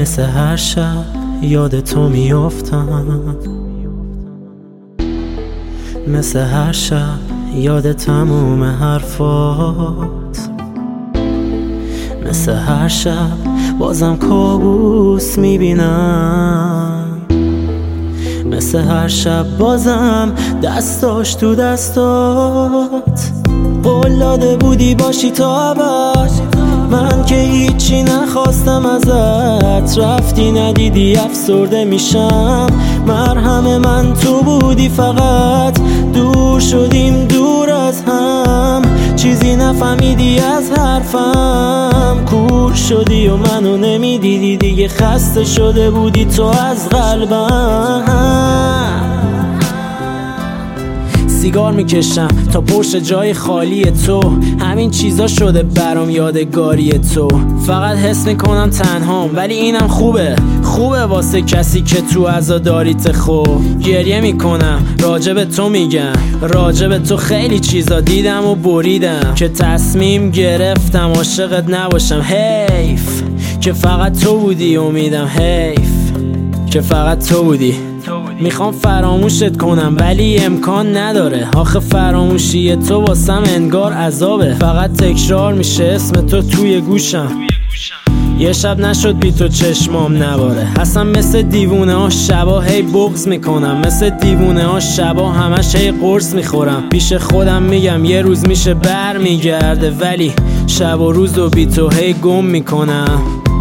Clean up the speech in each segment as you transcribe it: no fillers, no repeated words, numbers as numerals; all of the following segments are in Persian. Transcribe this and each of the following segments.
مثل هر شب یاد تو میافتم، مثل هر شب یاد تموم حرفات، مثل هر شب بازم کابوس میبینم، مثل هر شب بازم دستاش تو دستات. قول داده بودی باشی تا ابد، من که هیچی نخواستم ازت، رفتی ندیدی افسرده میشم. مرهم من تو بودی فقط، دور شدیم دور از هم، چیزی نفهمیدی از حرفم. کور شدی و منو نمیدیدی دیگه، خسته شده بودی تو از قلبم. سیگار میکشم تا پشت جای خالی تو، همین چیزا شده برام یادگاری تو. فقط حس میکنم تنهام ولی اینم خوبه واسه کسی که تو عزاداریت. خوب گریه میکنم راجب تو، میگم راجب تو خیلی چیزا دیدم و بریدم، که تصمیم گرفتم عاشقت نباشم. حیف که فقط تو بودی امیدم، حیف که فقط تو بودی. میخوام فراموشت کنم ولی امکان نداره، آخه فراموشی تو واسم انگار عذابه. فقط تکرار میشه اسم تو توی گوشم، یه شب نشد بی تو چشمام نباره. اصلا مثل دیوونه ها شبا هی بغض میکنم، مثل دیوونه ها شبا همش هی قرص میخورم. پیش خودم میگم یه روز میشه بر میگرده، ولی شب و روز و بی تو هی گم میکنم.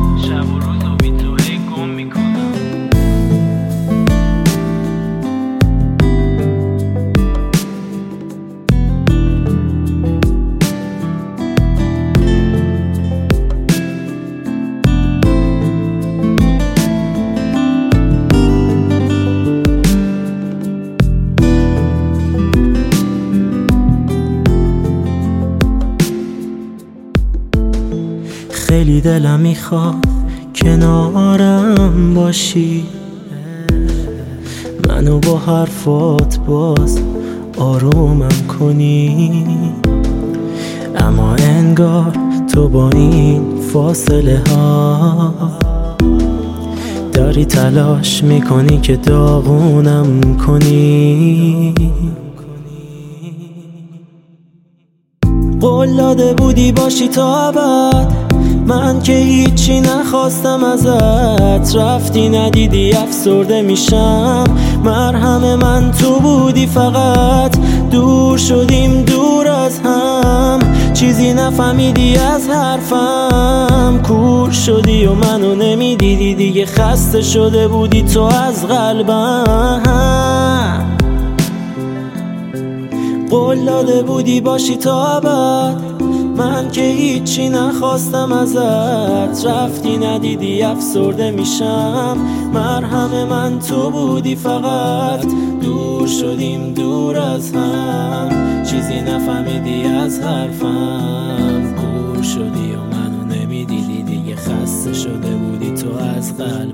خیلی دلم میخواد کنارم باشی، منو با حرفات باز آرومم کنی، اما انگار تو با این فاصله ها داری تلاش میکنی که داغونم کنی. قول داده بودی باشی تا ابد، من که هیچی نخواستم ازت، رفتی ندیدی افسرده میشم. مرهم من تو بودی فقط، دور شدیم دور از هم، چیزی نفهمیدی از حرفم. کور شدی و منو نمیدیدی دیگه، خسته شده بودی تو از قلبم. قول داده بودی باشی تا ابد، من که هیچی نخواستم ازت، رفتی ندیدی افسرده میشم. مرهم من تو بودی فقط، دور شدیم دور از هم، چیزی نفهمیدی از حرفم. کور شدی و منو نمیدیدی دیگه، خسته شده بودی تو از قلبم.